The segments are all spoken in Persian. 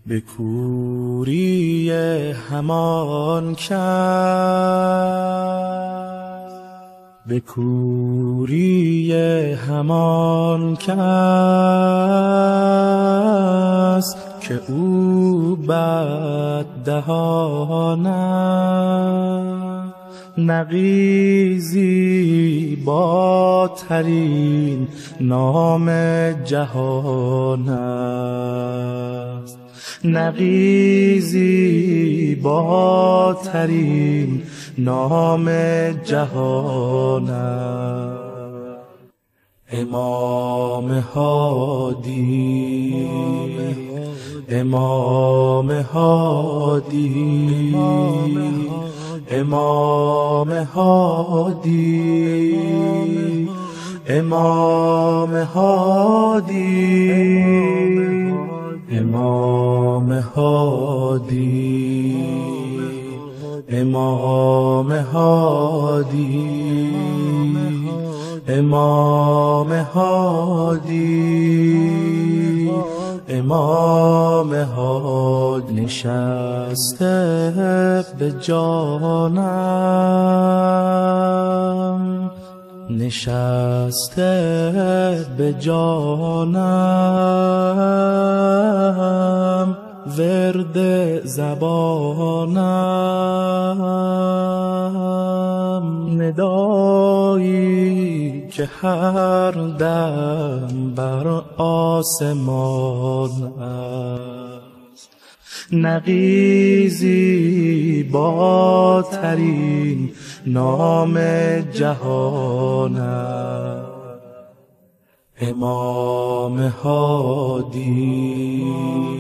به کوری همان کس، به کوری همان کس که او بددهان است، نغیزی با ترین نام جهان است، نغیزی با ترین نام جهان است. امام هادی، امام هادی، امام هادی، امام هادی، امام هادی، امام هادی، امام هادی، امام هادی نشسته به جانم، نشسته به جانم، ورد زبانم، ندایی که هر دم بر آسمان است، نغیزی با ترین نام جهان است. امام هادی،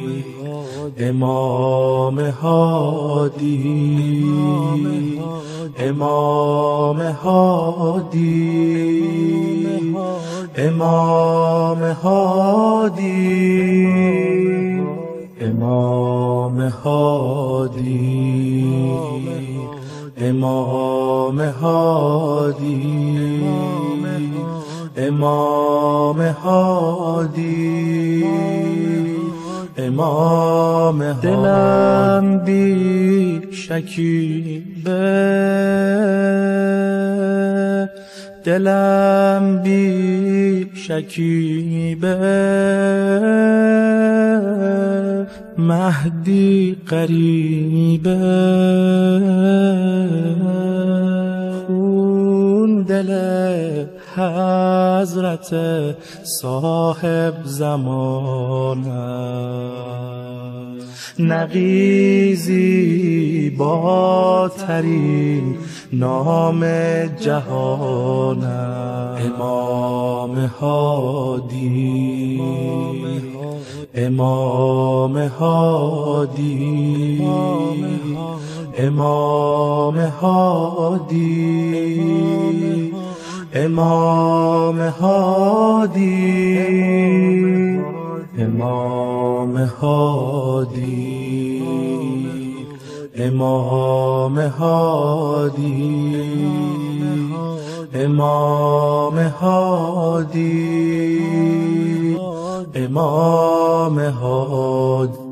امام هادی، امام هادی، امام هادی، امام هادی، امام هادی، امام هادی، امام هادی. دلم بی شکیبه، دلم بی شکیبه، مهدی قریبه، خون دل حضرت صاحب زمان است، نغیزی با ترین نام جهان است. امام هادی، امام هادی، امام هادی، امام هادی، امام هادی، امام هادی، امام هادی، امام هادی.